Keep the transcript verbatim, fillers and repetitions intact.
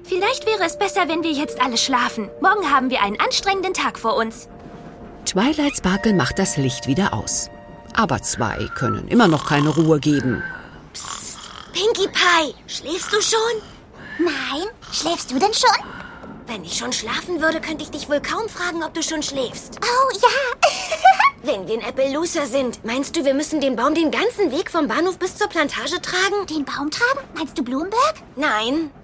Vielleicht wäre es besser, wenn wir jetzt alle schlafen. Morgen haben wir einen anstrengenden Tag vor uns. Twilight Sparkle macht das Licht wieder aus. Aber zwei können immer noch keine Ruhe geben. Psst. Pinkie Pie, schläfst du schon? Nein, schläfst du denn schon? Wenn ich schon schlafen würde, könnte ich dich wohl kaum fragen, ob du schon schläfst. Oh, ja. Wenn wir in Appaloosa sind, meinst du, wir müssen den Baum den ganzen Weg vom Bahnhof bis zur Plantage tragen? Den Baum tragen? Meinst du Bloomberg? Nein,